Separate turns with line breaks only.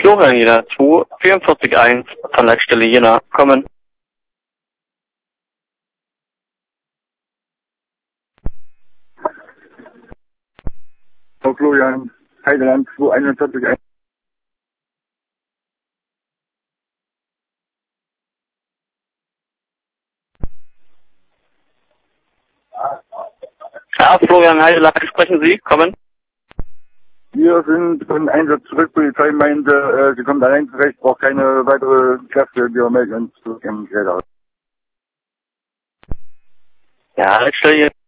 Florian Jena, 2441 von Leitstelle Jena, kommen.
Florian, Heideland, 2441.
Ja, Florian Heideland, sprechen Sie, kommen.
Wir sind von Einsatz zurück, Polizei meinte, sie kommt allein zurecht, braucht keine weitere Kräfte, wir melden uns zurück im Gerät aus.
Ja, Leitstelle Jena.